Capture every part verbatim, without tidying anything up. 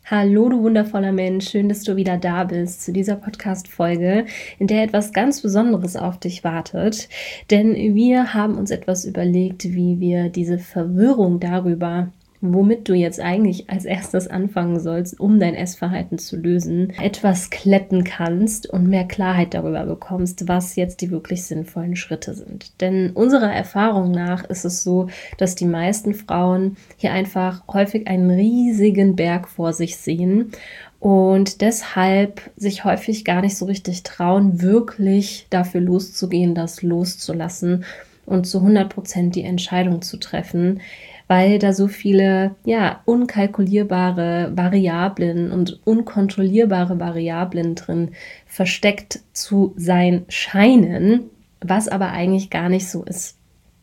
Hallo, du wundervoller Mensch, schön, dass du wieder da bist zu dieser Podcast-Folge, in der etwas ganz Besonderes auf dich wartet. Denn wir haben uns etwas überlegt, wie wir diese Verwirrung darüber, womit du jetzt eigentlich als erstes anfangen sollst, um dein Essverhalten zu lösen, etwas glätten kannst und mehr Klarheit darüber bekommst, was jetzt die wirklich sinnvollen Schritte sind. Denn unserer Erfahrung nach ist es so, dass die meisten Frauen hier einfach häufig einen riesigen Berg vor sich sehen und deshalb sich häufig gar nicht so richtig trauen, wirklich dafür loszugehen, das loszulassen und zu hundert Prozent die Entscheidung zu treffen, weil da so viele ja, unkalkulierbare Variablen und unkontrollierbare Variablen drin versteckt zu sein scheinen, was aber eigentlich gar nicht so ist.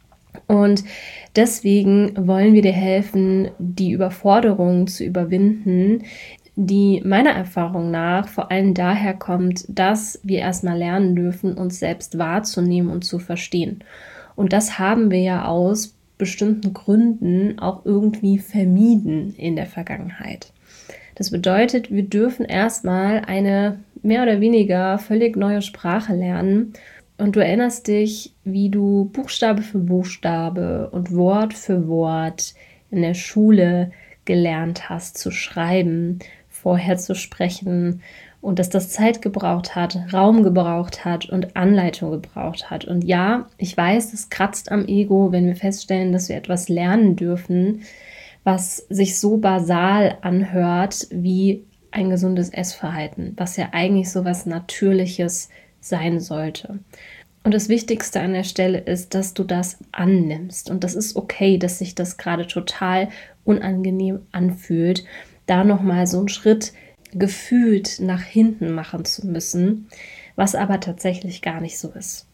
Und deswegen wollen wir dir helfen, die Überforderung zu überwinden, die meiner Erfahrung nach vor allem daher kommt, dass wir erstmal lernen dürfen, uns selbst wahrzunehmen und zu verstehen. Und das haben wir ja aus bestimmten Gründen auch irgendwie vermieden in der Vergangenheit. Das bedeutet, wir dürfen erstmal eine mehr oder weniger völlig neue Sprache lernen. Und du erinnerst dich, wie du Buchstabe für Buchstabe und Wort für Wort in der Schule gelernt hast zu schreiben, vorher zu sprechen und dass das Zeit gebraucht hat, Raum gebraucht hat und Anleitung gebraucht hat. Und ja, ich weiß, es kratzt am Ego, wenn wir feststellen, dass wir etwas lernen dürfen, was sich so basal anhört wie ein gesundes Essverhalten, was ja eigentlich so was Natürliches sein sollte. Und das Wichtigste an der Stelle ist, dass du das annimmst. Und das ist okay, dass sich das gerade total unangenehm anfühlt, da nochmal so einen Schritt gefühlt nach hinten machen zu müssen, was aber tatsächlich gar nicht so ist.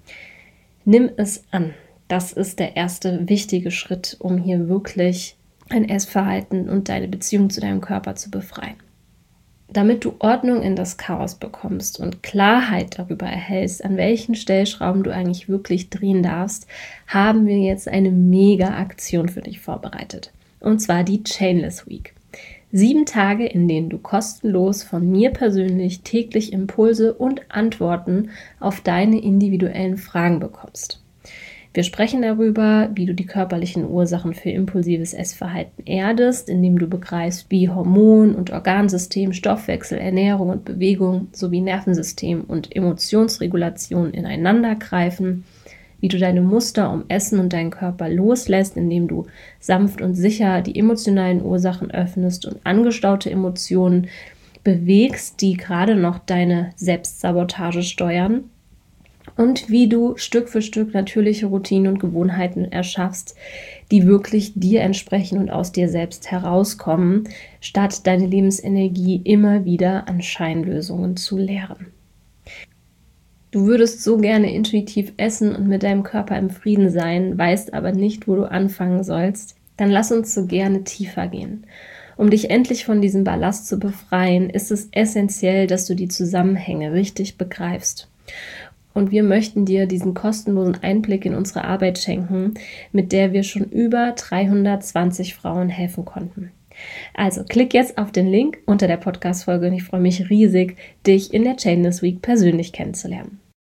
Nimm es an. Das ist der erste wichtige Schritt, um hier wirklich ein Essverhalten und deine Beziehung zu deinem Körper zu befreien. Damit du Ordnung in das Chaos bekommst und Klarheit darüber erhältst, an welchen Stellschrauben du eigentlich wirklich drehen darfst, haben wir jetzt eine Mega-Aktion für dich vorbereitet. Und zwar die Chainless Week. Sieben Tage, in denen du kostenlos von mir persönlich täglich Impulse und Antworten auf deine individuellen Fragen bekommst. Wir sprechen darüber, wie du die körperlichen Ursachen für impulsives Essverhalten erdest, indem du begreifst, wie Hormon- und Organsystem, Stoffwechsel, Ernährung und Bewegung sowie Nervensystem und Emotionsregulation ineinander greifen, wie du deine Muster um Essen und deinen Körper loslässt, indem du sanft und sicher die emotionalen Ursachen öffnest und angestaute Emotionen bewegst, die gerade noch deine Selbstsabotage steuern. Und wie du Stück für Stück natürliche Routinen und Gewohnheiten erschaffst, die wirklich dir entsprechen und aus dir selbst herauskommen, statt deine Lebensenergie immer wieder an Scheinlösungen zu leeren. Du würdest so gerne intuitiv essen und mit deinem Körper im Frieden sein, weißt aber nicht, wo du anfangen sollst, dann lass uns so gerne tiefer gehen. Um dich endlich von diesem Ballast zu befreien, ist es essentiell, dass du die Zusammenhänge richtig begreifst. Und wir möchten dir diesen kostenlosen Einblick in unsere Arbeit schenken, mit der wir schon über dreihundertzwanzig Frauen helfen konnten. Also klick jetzt auf den Link unter der Podcast-Folge und ich freue mich riesig, dich in der Chainless Week persönlich kennenzulernen.